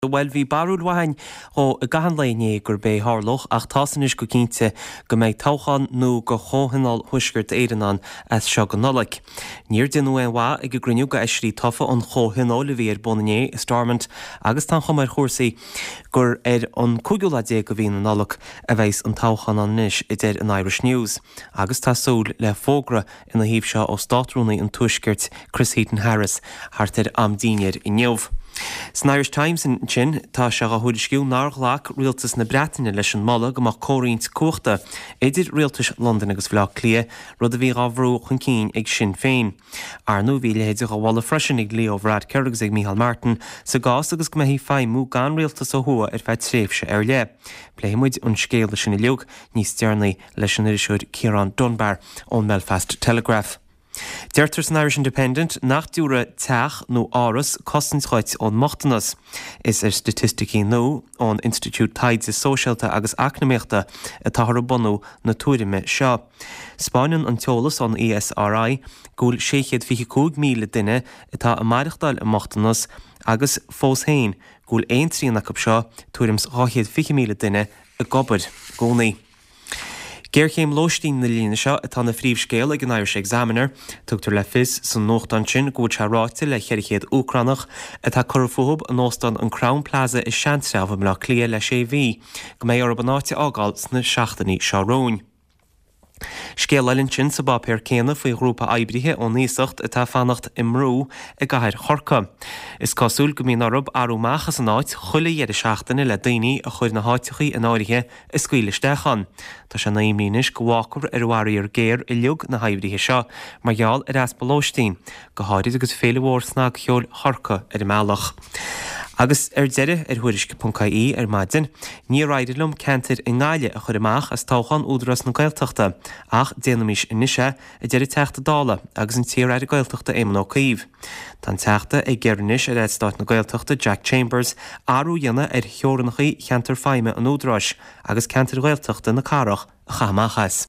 Well bhí barúd wahain ó a gahan léine gur bé hárloch ach tásanis go cínte go méid táchan nó go chóhanál thuisgurt éireanán as seo go nulaigh. Níor duine wá ag go gruniú go eisrí tofa an chóhanál a bhí Bonnier Stormont agus tá chumar chósaí gur an cúgiúladé go bhíon an nulaigh a bheits an táchan an níis i dtéir an Irish News. Agus tá súil le fógra ina híomh seo ó státrúnaí an tuisgirt Chris Heaton Harris hartar am daoinear i neamh. San Irish Times in sin tá se go thuirisciú nághlach rialtas na Breataine leis an mala go mar cóirínt cuachta idir rialtas London agus bhleach clia rud a bhí rábhrú chun cín ag sin féin. Arnú bhí léidir go bhla freisin ag Leo Brad Kerrigs ag Micheál Martin sa gás agus go mé hí feimú gan rialtas ó thua feid tréimhse le. Pléimiid an scéal sin i leog níos dearnaí leis an irisúd Ciarán Dunbar ón Belfast Telegraph. Deirtar san Irish Independent nach dúra teach nó áras costanschaid ón mochtanas. Is statisticí nó ón Institute Tides Socialta agus acnaméachta a táthar bonú na túirime seo. Spáineann an teolas an ESRI gúil 625 míle duine atá a maireachtáil a mochtanas agus fós héin gúil 1 tríanach seo túirims 850 míle duine a gobad gcónaí. Geirchéim Lóistín na lína seo atá na phríomhscéal ag an Irish Examiner, tugtar le fis san nóchtan sin go se ráite le cheirichéad Ucránach atá corfób an nóstan an Crown Plaza i Seantref am le clia le sé bhí, go mé ar banáte ágáil sna seachtaní seo róin. Scéalinn sin sa bapéir céanna faoi grúpa aibrithe ó níosacht atá fannacht imrú i gcathair chorca. Is cosúil go míon arab arúmachas an áit chuile iad seachtaine le daoine a chuir na háitichaí an áirithe i scuilistechan. Tá sé na imínis go bhhacar ar bhhaí ar géir i leog na haibrithe seo mar gheall ar as Lóistín, go háirid agus féle mhórsnag cheol chorca ar meallach. Agus deire ar thuirisce.caí ar maidin, ní raidirlumm cantar i ngáile a chur amach as táchan údras na gailteachta, ach déanamís inise a deire teachta dála agus an tíir ar a gailteachta éman ó caíomh. Tá teachta ag gearnis ar éidstáit na gailteachta Jack Chambers áú dhéanana ar theorannachaí cheantar feime an údras agus cantar gailteachta na carach a chamachas.